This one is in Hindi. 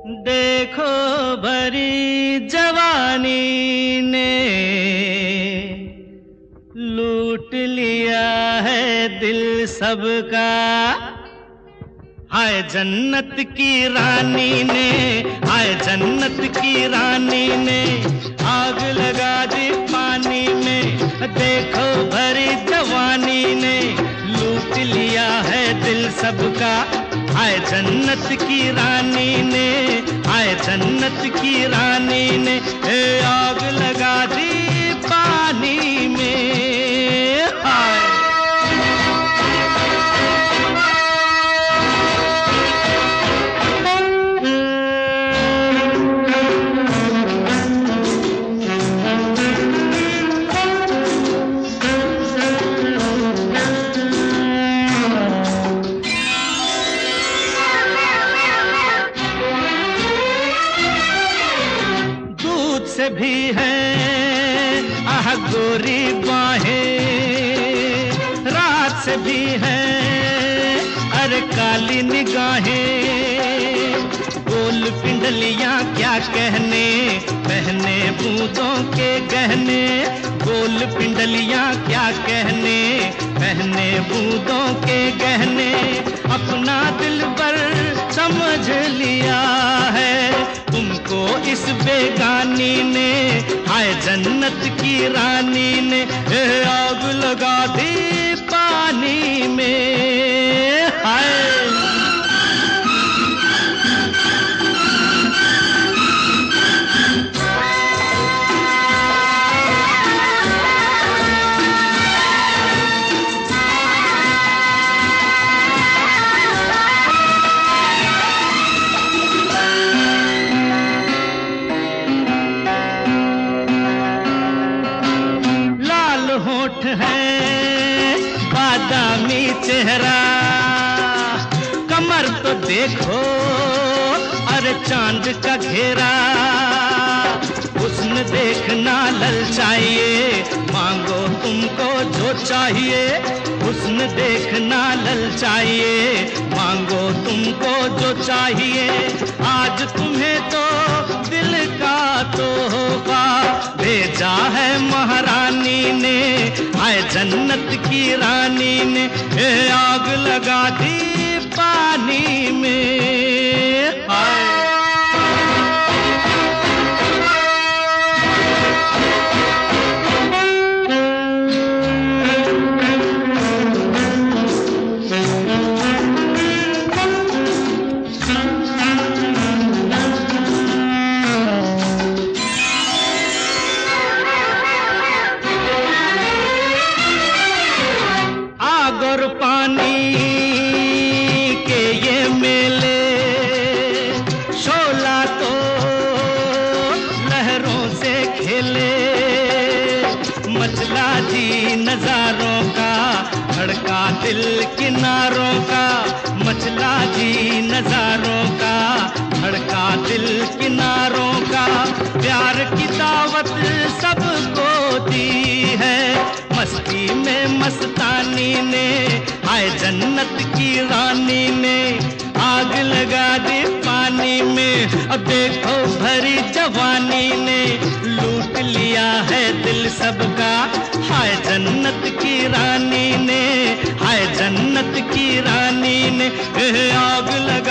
देखो भरी जवानी ने लूट लिया है दिल सबका। हाय जन्नत की रानी ने, हाय जन्नत की रानी ने आग लगा दी पानी में। देखो भरी जवानी ने लूट लिया है दिल सबका। हाय जन्नत की रानी ने, हाय जन्नत की रानी ने आग लगा दी पानी में। हाय से भी है आह गोरी बाहें, रात से भी है अरे काली निगाहें। गोल पिंडलियां क्या कहने, पहने बूंदों के गहने। गोल पिंडलियां क्या कहने, पहने बूंदों के गहने। अपना दिलबर समझ लिया है तुमको इस बेगानी ने। हाय जन्नत की रानी ने आग लगा दी पानी में। हाय होठ है बादामी चेहरा, कमर तो देखो अरे चांद का घेरा। हुस्न देखना ललचाइए, मांगो तुमको जो चाहिए। हुस्न देखना ललचाइए, मांगो तुमको जो चाहिए। आज तुम्हें तो दिल का तोहफा भेजा है महारानी ने। हाय जन्नत की रानी ने आग लगा दी पानी में। हाय और पानी के ये मेले, शोला तो लहरों से खेले। मचला जी नजारों का, धड़का दिल किनारों का। मचला जी नजारों का, धड़का दिल किनारों का। प्यार की दावत सबको दी है मस्ती में मस्तानी ने। हाय जन्नत की रानी ने आग लगा दी पानी में। अब देखो भरी जवानी ने लूट लिया है दिल सबका। हाय जन्नत की रानी ने, हाय जन्नत की रानी ने आग लगा